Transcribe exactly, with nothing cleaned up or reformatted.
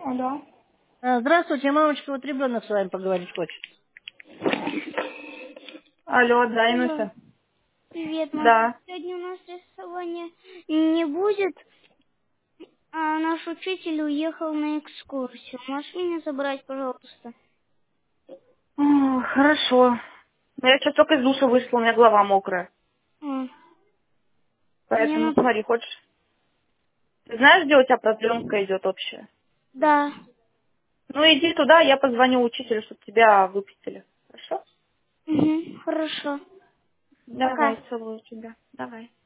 Алло. А, Здравствуйте, мамочка, вот ребенок с вами поговорить хочет. Алло, да, Алло. Инуся. Привет, мам. Да. Сегодня у нас рисования не будет, а наш учитель уехал на экскурсию. Можешь меня забрать, пожалуйста? О, хорошо. Но я сейчас только из душа вышла, у меня голова мокрая. А, мне Поэтому надо... смотри, хочешь... Ты знаешь, где у тебя продленка идет общая? Да. Ну иди туда, я позвоню учителю, чтобы тебя выпустили. Хорошо? Угу, хорошо. Пока. Давай, целую тебя. Давай.